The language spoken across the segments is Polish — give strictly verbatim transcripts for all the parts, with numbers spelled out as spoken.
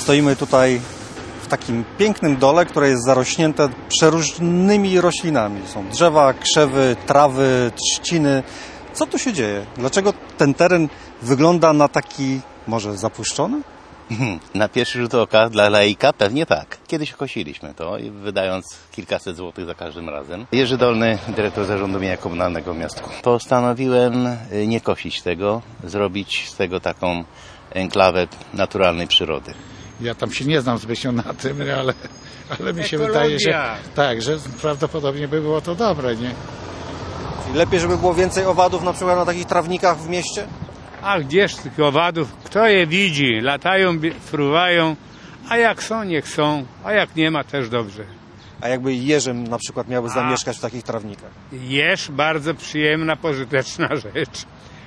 Stoimy tutaj w takim pięknym dole, które jest zarośnięte przeróżnymi roślinami. Są drzewa, krzewy, trawy, trzciny. Co tu się dzieje? Dlaczego ten teren wygląda na taki może zapuszczony? Na pierwszy rzut oka dla laika pewnie tak. Kiedyś kosiliśmy to, wydając kilkaset złotych za każdym razem. Jerzy Dolny, dyrektor Zarządu Mienia Komunalnego w Miastku. Postanowiłem nie kosić tego, zrobić z tego taką enklawę naturalnej przyrody. Ja tam się nie znam zbytnio na tym, ale, ale mi się wydaje, że tak, że prawdopodobnie by było to dobre, nie? Czyli lepiej, żeby było więcej owadów na przykład na takich trawnikach w mieście? A gdzież tych owadów? Kto je widzi? Latają, fruwają, a jak są, niech są, a jak nie ma, też dobrze. A jakby jeżem na przykład miałby zamieszkać w takich trawnikach? Jeż bardzo przyjemna, pożyteczna rzecz.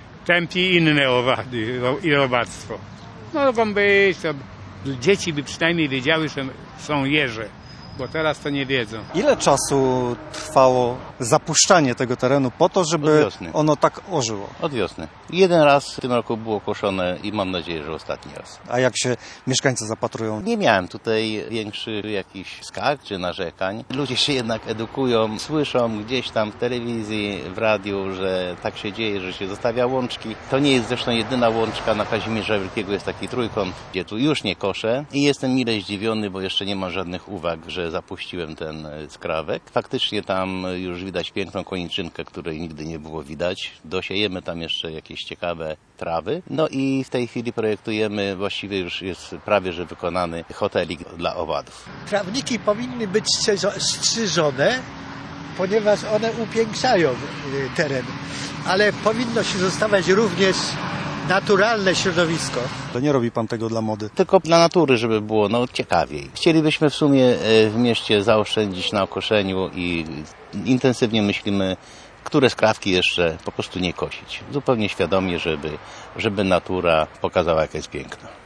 Tępi inne owady i owadztwo. Mogą być, to dzieci by przynajmniej wiedziały, że są jeże, bo teraz to nie wiedzą. Ile czasu trwało zapuszczanie tego terenu po to, żeby ono tak ożyło? Od wiosny. Jeden raz w tym roku było koszone i mam nadzieję, że ostatni raz. A jak się mieszkańcy zapatrują? Nie miałem tutaj większych jakichś skarg czy narzekań. Ludzie się jednak edukują, słyszą gdzieś tam w telewizji, w radiu, że tak się dzieje, że się zostawia łączki. To nie jest zresztą jedyna łączka. Na Kazimierza Wielkiego jest taki trójkąt, gdzie tu już nie koszę. I jestem mile zdziwiony, bo jeszcze nie ma żadnych uwag, że zapuściłem ten skrawek. Faktycznie tam już widać piękną koniczynkę, której nigdy nie było widać. Dosiejemy tam jeszcze jakieś ciekawe trawy. No i w tej chwili projektujemy, właściwie już jest prawie że wykonany hotelik dla owadów. Trawniki powinny być strzyżone, ponieważ one upiększają teren, ale powinno się zostawiać również naturalne środowisko. To nie robi pan tego dla mody? Tylko dla natury, żeby było no, ciekawiej. Chcielibyśmy w sumie w mieście zaoszczędzić na okoszeniu i intensywnie myślimy, które skrawki jeszcze po prostu nie kosić. Zupełnie świadomie, żeby, żeby natura pokazała, jaka jest piękna.